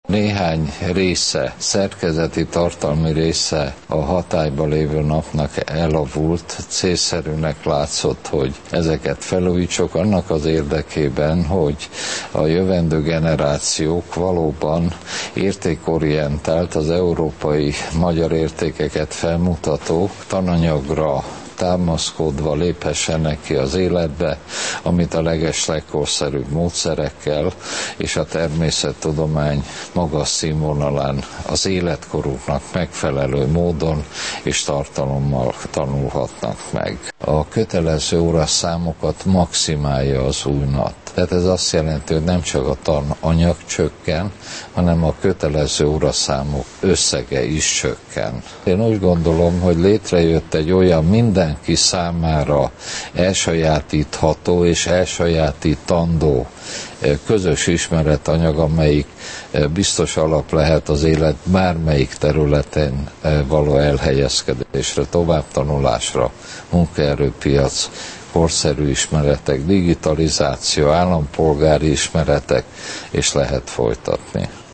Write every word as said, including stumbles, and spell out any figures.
Néhány része, szerkezeti tartalmi része a hatályba lévő napnak elavult, célszerűnek látszott, hogy ezeket felújítsuk annak az érdekében, hogy a jövendő generációk valóban értékorientált, az európai magyar értékeket felmutató tananyagra támaszkodva léphessenek ki az életbe, amit a legeslegkorszerűbb módszerekkel és a természettudomány magas színvonalán az életkoruknak megfelelő módon és tartalommal tanulhatnak meg. A kötelező óraszámokat maximálja az új en á té. Tehát ez azt jelenti, hogy nem csak a tananyag csökken, hanem a kötelező óraszámok összege is csökken. Én úgy gondolom, hogy létrejött egy olyan mindenki számára elsajátítható és elsajátítandó közös ismeretanyag, amelyik biztos alap lehet az élet bármelyik területen való elhelyezkedésre, továbbtanulásra, munkaerőpiac, korszerű ismeretek, digitalizáció, állampolgári ismeretek, és lehet folytatni.